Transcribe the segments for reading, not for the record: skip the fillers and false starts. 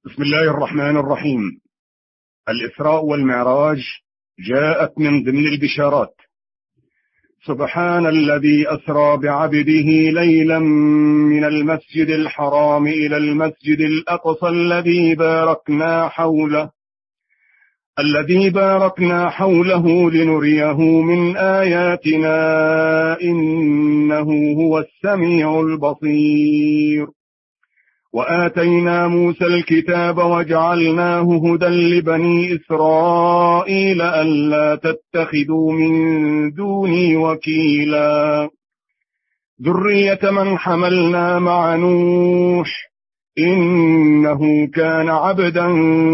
بسم الله الرحمن الرحيم. الإسراء والمعراج جاءت من ضمن البشارات. سبحان الذي أسرى بعبده ليلا من المسجد الحرام إلى المسجد الأقصى الذي باركنا حوله لنريه من آياتنا إنه هو السميع البصير. وآتينا موسى الكتاب وجعلناه هدى لبني إسرائيل ألا تتخذوا من دوني وكيلا ذرية من حملنا مع نوح إنه كان عبدا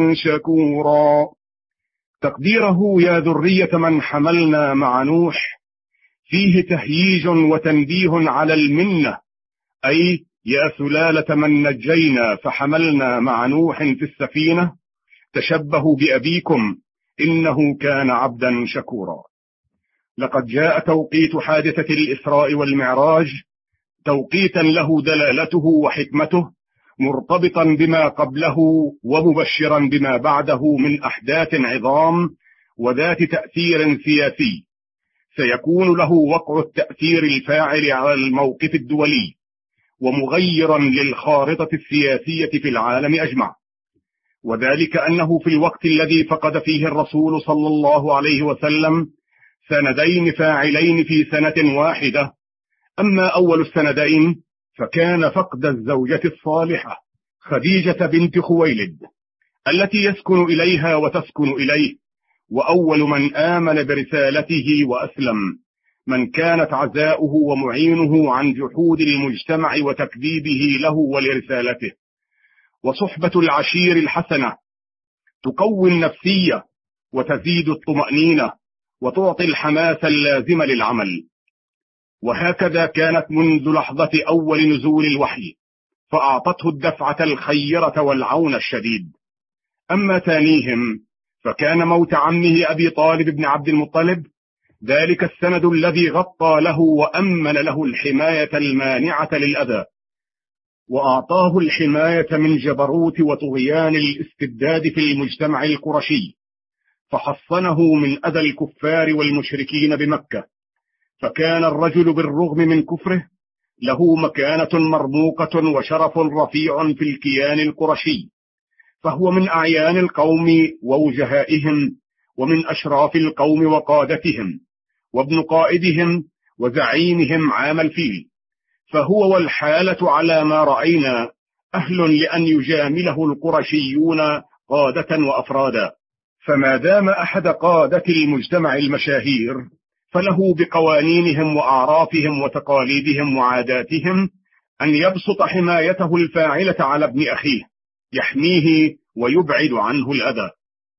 شكورا. تقديره يا ذرية من حملنا مع نوح فيه تهييج وتنبيه على المنة، أي يا سلالة من نجينا فحملنا مع نوح في السفينة تشبهوا بأبيكم إنه كان عبدا شكورا. لقد جاء توقيت حادثة الإسراء والمعراج توقيتا له دلالته وحكمته، مرتبطا بما قبله ومبشرا بما بعده من أحداث عظام وذات تأثير سياسي سيكون له وقع التأثير الفاعل على الموقف الدولي ومغيرا للخارطة السياسية في العالم أجمع، وذلك أنه في الوقت الذي فقد فيه الرسول صلى الله عليه وسلم سندين فاعلين في سنة واحدة. أما أول السندين فكان فقد الزوجة الصالحة خديجة بنت خويلد التي يسكن إليها وتسكن إليه، وأول من آمن برسالته وأسلم من كانت عزاؤه ومعينه عن جحود المجتمع وتكذيبه له ولرسالته. وصحبة العشير الحسنة تقوي النفسية وتزيد الطمأنينة وتعطي الحماس اللازم للعمل. وهكذا كانت منذ لحظة أول نزول الوحي، فأعطته الدفعة الخيرة والعون الشديد. أما ثانيهم فكان موت عمه أبي طالب بن عبد المطلب ذلك السند الذي غطى له وأمن له الحماية المانعة للأذى، وأعطاه الحماية من جبروت وطغيان الاستبداد في المجتمع القرشي، فحصنه من أذى الكفار والمشركين بمكة. فكان الرجل بالرغم من كفره له مكانة مرموقة وشرف رفيع في الكيان القرشي، فهو من أعيان القوم ووجهائهم ومن أشراف القوم وقادتهم وابن قائدهم وزعيمهم عام الفيل، فهو والحالة على ما رأينا أهل لأن يجامله القرشيون قادة وأفرادا. فما دام أحد قادة المجتمع المشاهير فله بقوانينهم وأعرافهم وتقاليدهم وعاداتهم أن يبسط حمايته الفاعلة على ابن أخيه يحميه ويبعد عنه الأذى.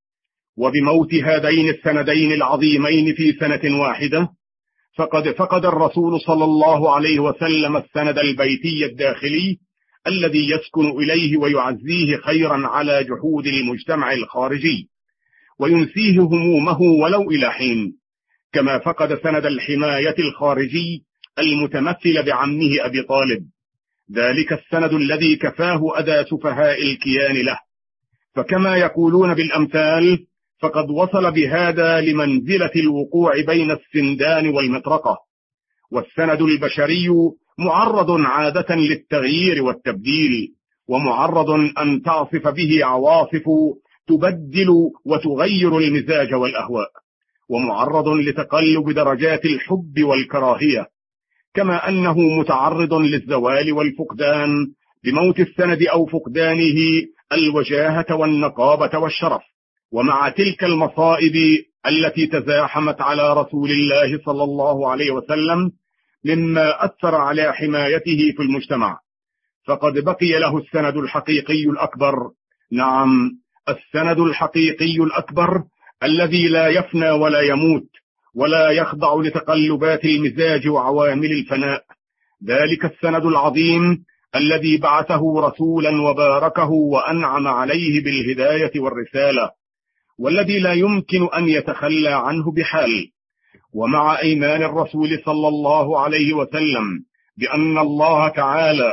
وبموت هذين السندين العظيمين في سنة واحدة فقد فقد الرسول صلى الله عليه وسلم السند البيتي الداخلي الذي يسكن إليه ويعزيه خيرا على جحود المجتمع الخارجي وينسيه همومه ولو إلى حين، كما فقد سند الحماية الخارجي المتمثل بعمه أبي طالب، ذلك السند الذي كفاه أذى سفهاء الكيان له. فكما يقولون بالأمثال فقد وصل بهذا لمنزلة الوقوع بين السندان والمطرقة. والسند البشري معرض عادة للتغيير والتبديل، ومعرض أن تعصف به عواصف تبدل وتغير المزاج والأهواء، ومعرض لتقلب درجات الحب والكراهية، كما أنه متعرض للزوال والفقدان بموت السند أو فقدانه الوجاهة والنقابة والشرف. ومع تلك المصائب التي تزاحمت على رسول الله صلى الله عليه وسلم مما أثر على حمايته في المجتمع، فقد بقي له السند الحقيقي الأكبر، نعم السند الحقيقي الأكبر الذي لا يفنى ولا يموت ولا يخضع لتقلبات المزاج وعوامل الفناء، ذلك السند العظيم الذي بعثه رسولا وباركه وأنعم عليه بالهداية والرسالة، والذي لا يمكن أن يتخلى عنه بحال. ومع إيمان الرسول صلى الله عليه وسلم بأن الله تعالى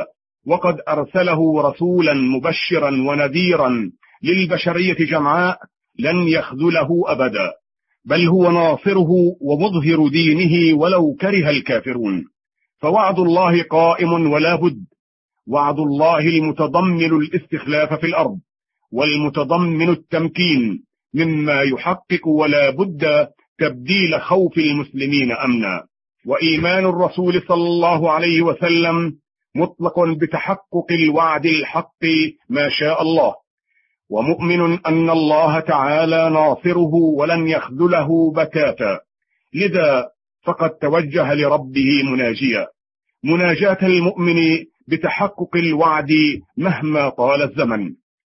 وقد أرسله رسولا مبشرا ونذيرا للبشرية جمعاء لن يخذله أبدا، بل هو ناصره ومظهر دينه ولو كره الكافرون. فوعد الله قائم ولا بد، وعد الله المتضمن الاستخلاف في الأرض والمتضمن التمكين مما يحقق ولا بد تبديل خوف المسلمين أمنا. وإيمان الرسول صلى الله عليه وسلم مطلق بتحقق الوعد الحق ما شاء الله، ومؤمن أن الله تعالى ناصره ولن يخذله بتاتا، لذا فقد توجه لربه مناجيا مناجاة المؤمن بتحقق الوعد مهما طال الزمن.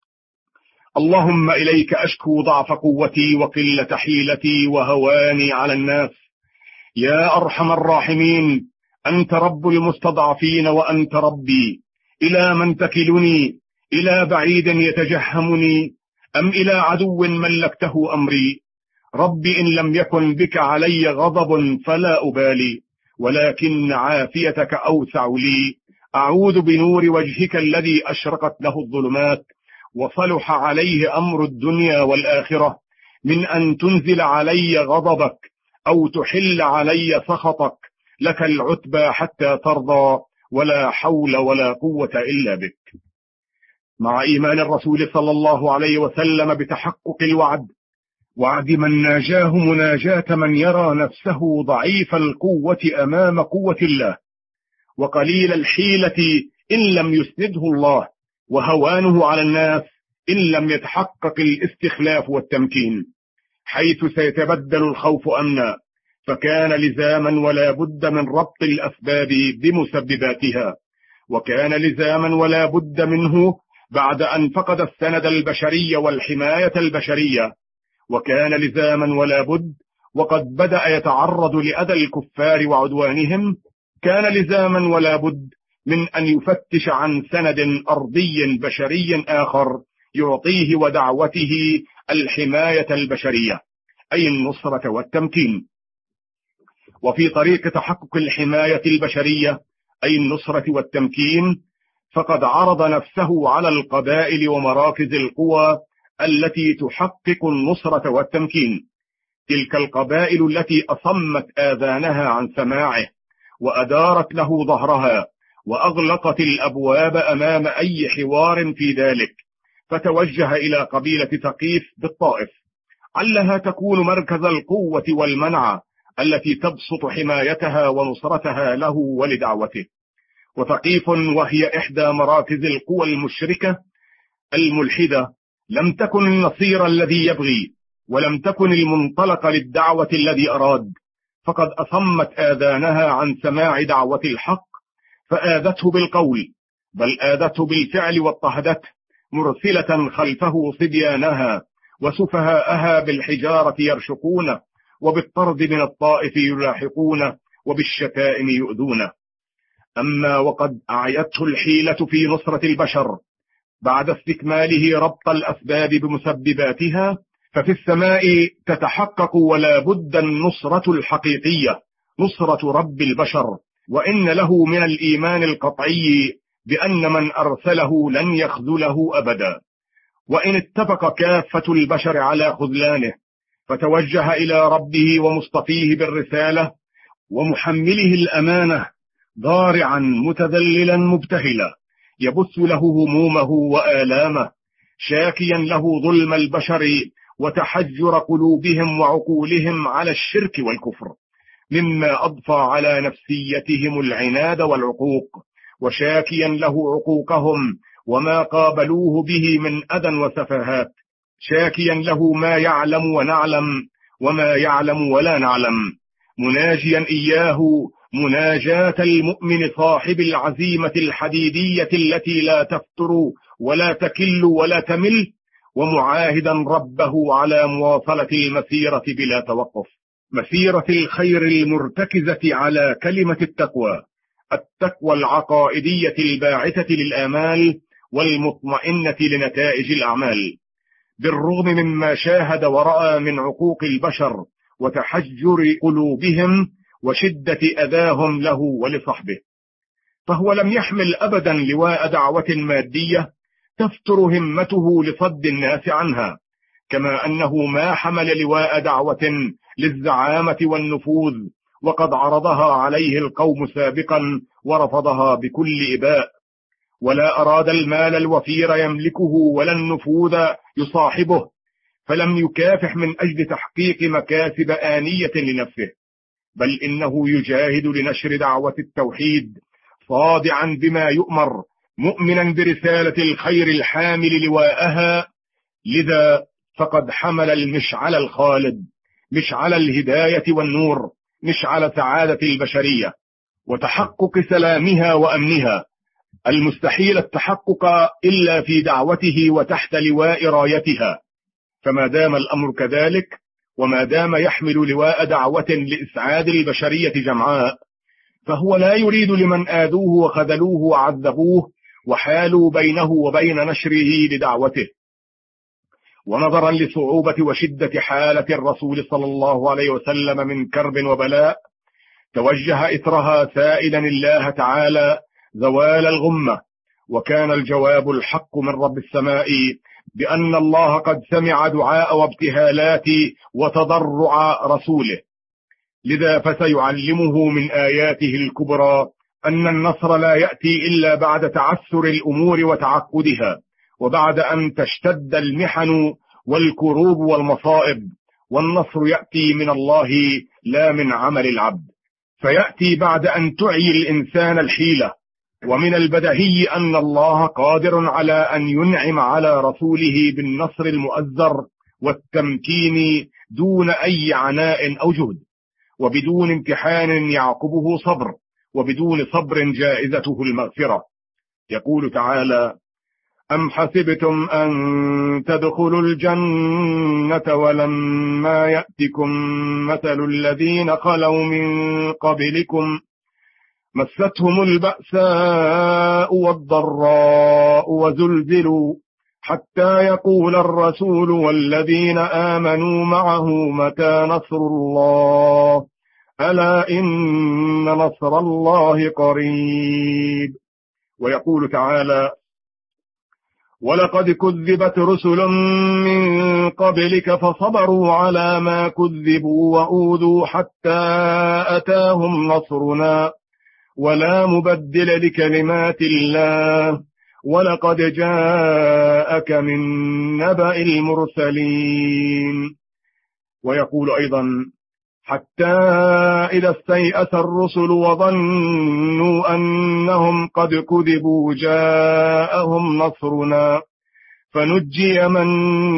اللهم إليك أشكو ضعف قوتي وقلة حيلتي وهواني على الناس، يا أرحم الراحمين، أنت رب المستضعفين وأنت ربي، إلى من تكلني؟ إلى بعيد يتجهمني أم إلى عدو ملكته أمري؟ رب إن لم يكن بك علي غضب فلا أبالي، ولكن عافيتك أوسع لي. أعوذ بنور وجهك الذي أشرقت له الظلمات وصلح عليه أمر الدنيا والآخرة من أن تنزل علي غضبك أو تحل علي سخطك، لك العتبى حتى ترضى، ولا حول ولا قوة إلا بك. مع إيمان الرسول صلى الله عليه وسلم بتحقق الوعد، وعد من ناجاه مناجاة من يرى نفسه ضعيف القوة أمام قوة الله، وقليل الحيلة إن لم يسنده الله، وهوانه على الناس إن لم يتحقق الاستخلاف والتمكين، حيث سيتبدل الخوف أمنا، فكان لزاما ولا بد من ربط الأسباب بمسبباتها، وكان لزاما ولا بد منه بعد أن فقد السند البشري والحماية البشرية، وكان لزاما ولا بد وقد بدأ يتعرض لأذى الكفار وعدوانهم، كان لزاما ولا بد من أن يفتش عن سند أرضي بشري آخر يعطيه ودعوته الحماية البشرية، أي النصرة والتمكين. وفي طريق تحقق الحماية البشرية أي النصرة والتمكين، فقد عرض نفسه على القبائل ومراكز القوى التي تحقق النصرة والتمكين، تلك القبائل التي أصمت آذانها عن سماعه وأدارت له ظهرها وأغلقت الأبواب أمام أي حوار في ذلك، فتوجه إلى قبيلة ثقيف بالطائف، علها تكون مركز القوة والمنع التي تبسط حمايتها ونصرتها له ولدعوته. وثقيف وهي إحدى مراكز القوى المشركة الملحدة لم تكن النصير الذي يبغي، ولم تكن المنطلق للدعوة الذي أراد، فقد أصمت آذانها عن سماع دعوة الحق، فآذته بالقول، بل آذته بالفعل واضطهدته، مرسلة خلفه صبيانها وسفهاءها بالحجارة يرشقونه، وبالطرد من الطائف يلاحقونه، وبالشتائم يؤذونه. أما وقد أعيته الحيلة في نصرة البشر بعد استكماله ربط الأسباب بمسبباتها، ففي السماء تتحقق ولا بد النصرة الحقيقية، نصرة رب البشر، وإن له من الإيمان القطعي بأن من أرسله لن يخذله أبدا. وإن اتفق كافة البشر على خذلانه، فتوجه إلى ربه ومصطفيه بالرسالة ومحمله الأمانة، ضارعا متذللا مبتهلا، يبث له همومه وآلامه، شاكيا له ظلم البشر وتحجر قلوبهم وعقولهم على الشرك والكفر، مما أضفى على نفسيتهم العناد والعقوق، وشاكيا له عقوقهم وما قابلوه به من أذى وسفهات، شاكيا له ما يعلم ونعلم وما يعلم ولا نعلم، مناجيا إياه مناجاة المؤمن صاحب العزيمة الحديدية التي لا تفتر ولا تكل ولا تمل، ومعاهدا ربه على مواصلة المسيرة بلا توقف، مسيرة الخير المرتكزة على كلمة التقوى، التقوى العقائدية الباعثة للآمال والمطمئنة لنتائج الأعمال، بالرغم مما شاهد ورأى من عقوق البشر وتحجر قلوبهم وشدة أذاهم له ولصحبه. فهو لم يحمل أبدا لواء دعوة مادية تفتر همته لصد الناس عنها، كما أنه ما حمل لواء دعوة للزعامة والنفوذ، وقد عرضها عليه القوم سابقا ورفضها بكل إباء. ولا أراد المال الوفير يملكه ولا النفوذ يصاحبه، فلم يكافح من أجل تحقيق مكاسب آنية لنفسه، بل إنه يجاهد لنشر دعوة التوحيد صادعا بما يؤمر، مؤمنا برسالة الخير الحامل لواءها. لذا فقد حمل المشعل الخالد، مشعل الهداية والنور، مشعل سعادة البشرية وتحقق سلامها وأمنها، المستحيل التحقق إلا في دعوته وتحت لواء رايتها. فما دام الأمر كذلك، وما دام يحمل لواء دعوة لإسعاد البشرية جمعاء، فهو لا يريد لمن آذوه وخذلوه وعذبوه وحالوا بينه وبين نشره لدعوته. ونظرا لصعوبة وشدة حالة الرسول صلى الله عليه وسلم من كرب وبلاء، توجه إثرها سائلا الله تعالى زوال الغمة. وكان الجواب الحق من رب السماء بأن الله قد سمع دعاء وابتهالات وتضرع رسوله. لذا فسيعلمه من آياته الكبرى أن النصر لا يأتي إلا بعد تعسر الأمور وتعقدها، وبعد أن تشتد المحن والكروب والمصائب. والنصر يأتي من الله لا من عمل العبد، فيأتي بعد أن تعي الإنسان الحيلة. ومن البديهي أن الله قادر على أن ينعم على رسوله بالنصر المؤزر والتمكين دون أي عناء أو جهد، وبدون امتحان يعقبه صبر، وبدون صبر جائزته المغفرة. يقول تعالى: أم حسبتم أن تدخلوا الجنة ولما يأتكم مثل الذين خلوا من قبلكم مستهم البأساء والضراء وزلزلوا حتى يقول الرسول والذين آمنوا معه متى نصر الله ألا إن نصر الله قريب. ويقول تعالى: ولقد كذبت رسل من قبلك فصبروا على ما كذبوا وأوذوا حتى أتاهم نصرنا ولا مبدل لكلمات الله ولقد جاءك من نبأ المرسلين. ويقول أيضا: حتى إذا استيأس الرسل وظنوا أنهم قد كذبوا جاءهم نصرنا فنجي من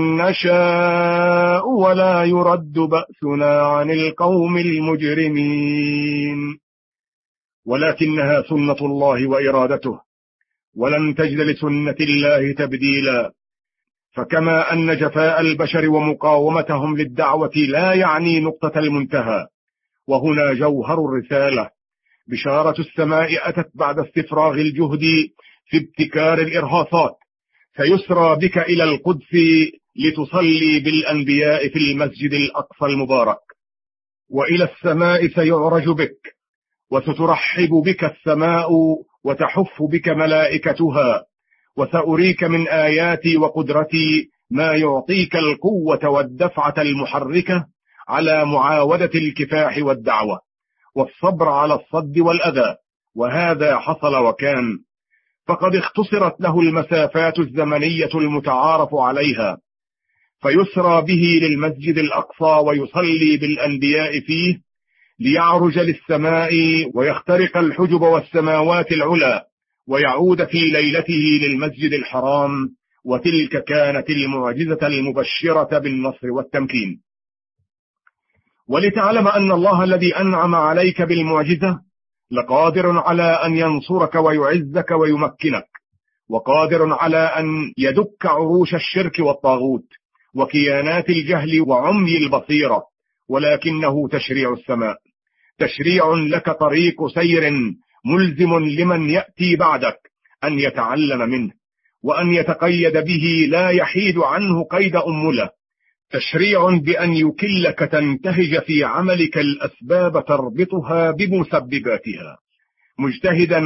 نشاء ولا يرد بأسنا عن القوم المجرمين. ولكنها سنة الله وإرادته، ولن تجد لسنة الله تبديلا. فكما أن جفاء البشر ومقاومتهم للدعوة لا يعني نقطة المنتهى، وهنا جوهر الرسالة. بشارة السماء أتت بعد استفراغ الجهد في ابتكار الإرهاصات، فيسرى بك إلى القدس لتصلي بالأنبياء في المسجد الأقصى المبارك، وإلى السماء سيعرج بك، وسترحب بك السماء وتحف بك ملائكتها، وسأريك من آياتي وقدرتي ما يعطيك القوة والدفعة المحركة على معاودة الكفاح والدعوة والصبر على الصد والأذى. وهذا حصل وكان، فقد اختصرت له المسافات الزمنية المتعارف عليها، فيسرى به للمسجد الأقصى ويصلي بالأنبياء فيه، ليعرج للسماء ويخترق الحجب والسماوات العلى، ويعود في ليلته للمسجد الحرام. وتلك كانت المعجزة المبشرة بالنصر والتمكين. ولتعلم أن الله الذي أنعم عليك بالمعجزة لقادر على أن ينصرك ويعزك ويمكنك، وقادر على أن يدك عروش الشرك والطاغوت وكيانات الجهل وعمي البصيرة، ولكنه تشريع السماء، تشريع لك طريق سير ملزم لمن يأتي بعدك أن يتعلم منه وأن يتقيد به لا يحيد عنه قيد أمله، تشريع بأن يكلك تنتهج في عملك الأسباب تربطها بمسبباتها، مجتهدا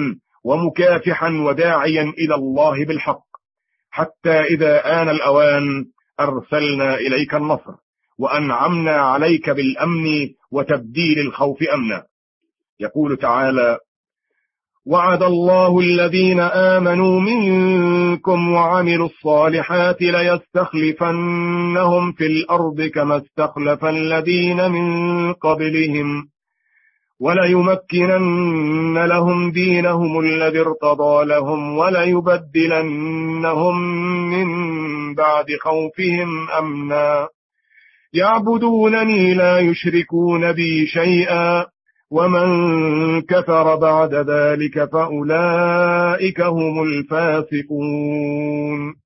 ومكافحا وداعيا إلى الله بالحق، حتى إذا آن الأوان أرسلنا إليك النصر وأنعمنا عليك بالأمن وتبديل الخوف أمنا. يقول تعالى: وعد الله الذين آمنوا منكم وعملوا الصالحات ليستخلفنهم في الأرض كما استخلف الذين من قبلهم وليمكنن لهم دينهم الذي ارتضى لهم وليبدلنهم من بعد خوفهم أمنا يعبدونني لا يشركون بي شيئا ومن كفر بعد ذلك فأولئك هم الفاسقون.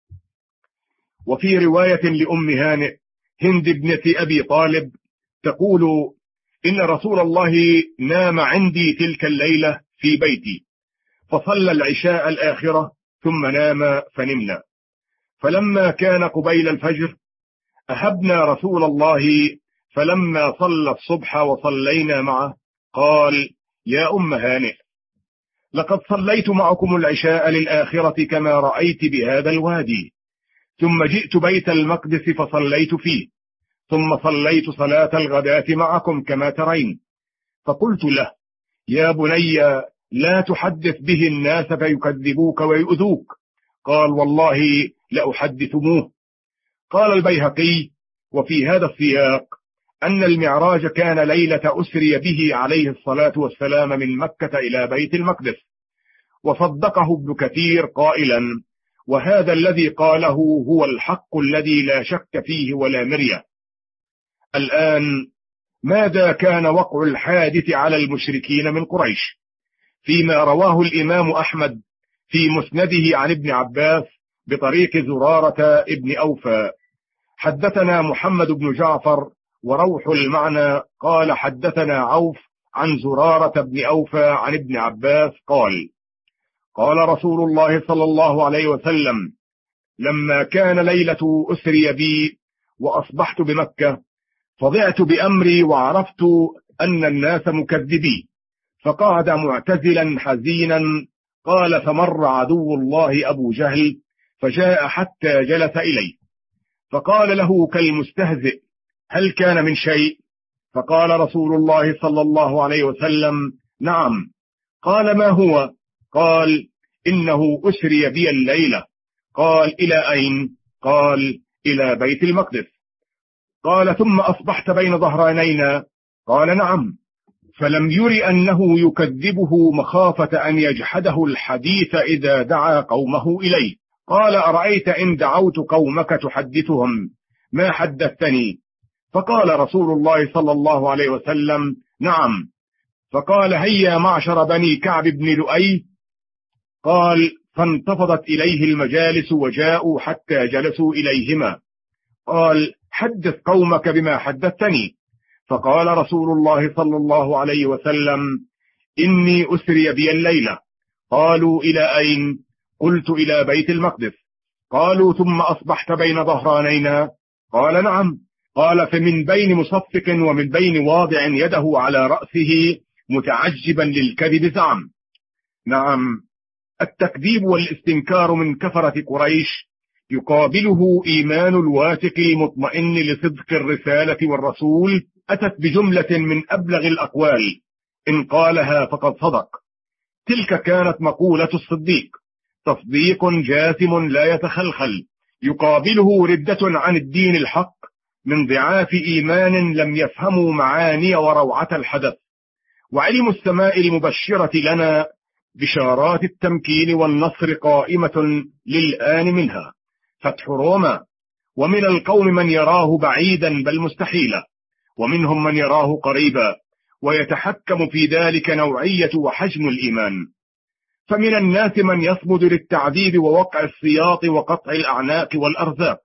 وفي رواية لأم هانئ هند ابنة أبي طالب تقول: إن رسول الله نام عندي تلك الليلة في بيتي، فصلى العشاء الآخرة ثم نام فنمنا، فلما كان قبيل الفجر أهبنا رسول الله، فلما صلى الصبح وصلينا معه قال: يا أم هانئ، لقد صليت معكم العشاء للآخرة كما رأيت بهذا الوادي، ثم جئت بيت المقدس فصليت فيه، ثم صليت صلاة الغداة معكم كما ترين. فقلت له: يا بني، لا تحدث به الناس فيكذبوك ويؤذوك. قال: والله لأحدثموه. قال البيهقي: وفي هذا السياق أن المعراج كان ليلة أسري به عليه الصلاة والسلام من مكة إلى بيت المقدس. وصدقه ابن كثير قائلا: وهذا الذي قاله هو الحق الذي لا شك فيه ولا مرية. الآن ماذا كان وقع الحادث على المشركين من قريش؟ فيما رواه الإمام أحمد في مسنده عن ابن عباس بطريق زرارة ابن أوفى: حدثنا محمد بن جعفر وروح المعنى قال حدثنا عوف عن زرارة بن أوفى عن ابن عباس قال: قال رسول الله صلى الله عليه وسلم: لما كان ليلة أسري بي وأصبحت بمكة، فضعت بأمري وعرفت أن الناس مكذبي، فقعد معتزلا حزينا. قال: فمر عدو الله أبو جهل فجاء حتى جلس إليه، فقال له كالمستهزئ: هل كان من شيء؟ فقال رسول الله صلى الله عليه وسلم: نعم. قال: ما هو؟ قال: إنه أسري بي الليلة. قال: إلى أين؟ قال: إلى بيت المقدس. قال: ثم أصبحت بين ظهرانينا؟ قال: نعم. فلم ير أنه يكذبه مخافة أن يجحده الحديث إذا دعا قومه إليه. قال: أرأيت إن دعوت قومك تحدثهم ما حدثتني؟ فقال رسول الله صلى الله عليه وسلم: نعم. فقال: هيا معشر بني كعب بن لؤي. قال: فانتفضت إليه المجالس وجاءوا حتى جلسوا إليهما. قال: حدث قومك بما حدثتني. فقال رسول الله صلى الله عليه وسلم: إني أسري بي الليلة. قالوا: إلى أين؟ قلت: إلى بيت المقدس. قالوا: ثم أصبحت بين ظهرانينا؟ قال: نعم. قال: فمن بين مصفق ومن بين واضع يده على رأسه متعجبا للكذب زعم. نعم، التكذيب والاستنكار من كفرة قريش يقابله إيمان الواثق المطمئن لصدق الرسالة والرسول، أتت بجملة من أبلغ الأقوال، إن قالها فقد صدق. تلك كانت مقولة الصديق، تصديق جاسم لا يتخلخل، يقابله ردة عن الدين الحق من ضعاف إيمان لم يفهموا معاني وروعة الحدث. وعلم السماء المبشرة لنا بشارات التمكين والنصر قائمة للآن منها فتح روما. ومن القوم من يراه بعيدا بل مستحيلا، ومنهم من يراه قريبا، ويتحكم في ذلك نوعية وحجم الإيمان. فمن الناس من يصمد للتعذيب ووقع السياط وقطع الأعناق والأرزاق،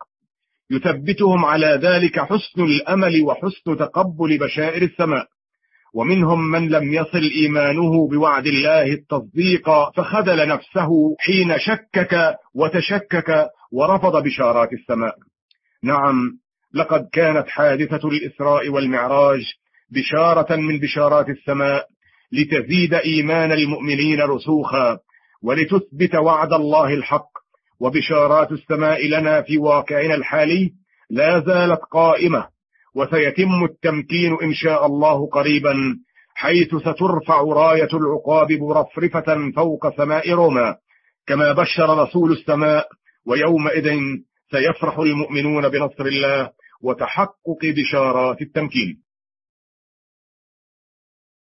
يثبتهم على ذلك حسن الأمل وحسن تقبل بشائر السماء. ومنهم من لم يصل إيمانه بوعد الله التصديق فخذل نفسه حين شكك وتشكك ورفض بشارات السماء. نعم، لقد كانت حادثة الإسراء والمعراج بشارة من بشارات السماء لتزيد إيمان المؤمنين رسوخا، ولتثبت وعد الله الحق. وبشارات السماء لنا في واقعنا الحالي لا زالت قائمة، وسيتم التمكين إن شاء الله قريبا، حيث سترفع راية العقاب مرفرفة فوق سماء روما كما بشر رسول السماء. ويومئذ سيفرح المؤمنون بنصر الله وتحقق بشارات التمكين.